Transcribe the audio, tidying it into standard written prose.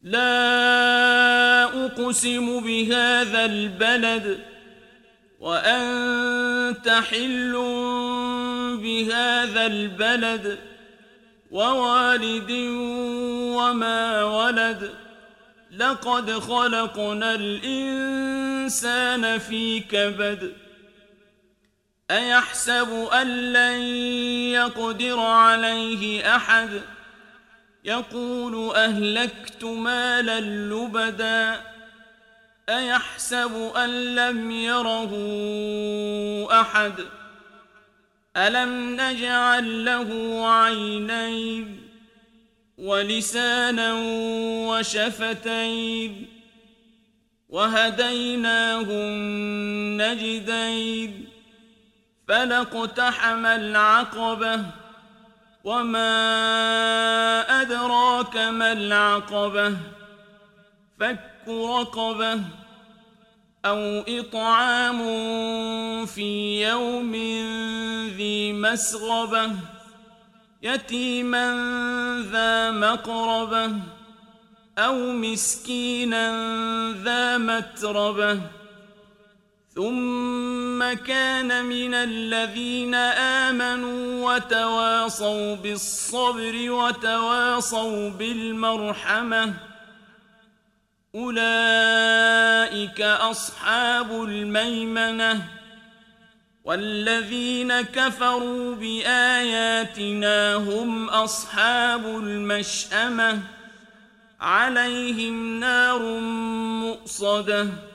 لا أقسم بهذا البلد وأنت حل بهذا البلد ووالد وما ولد لقد خلقنا الإنسان في كبد أيحسب أن لن يقدر عليه أحد يقول أهلكت مالا لبدا أيحسب أن لم يره أحد ألم نجعل له عينين ولسانا وشفتين وهديناه النجدين فلاقتحم العقبة وما أدراك ما العقبة فك رقبة أو إطعام في يوم ذي مسغبة يتيما ذا مقربة أو مسكينا ذا متربة ثم كان من الذين آمنوا وتواصوا بالصبر وتواصوا بالمرحمة أولئك أصحاب الميمنة والذين كفروا بآياتنا هم أصحاب المشأمة عليهم نار مؤصدة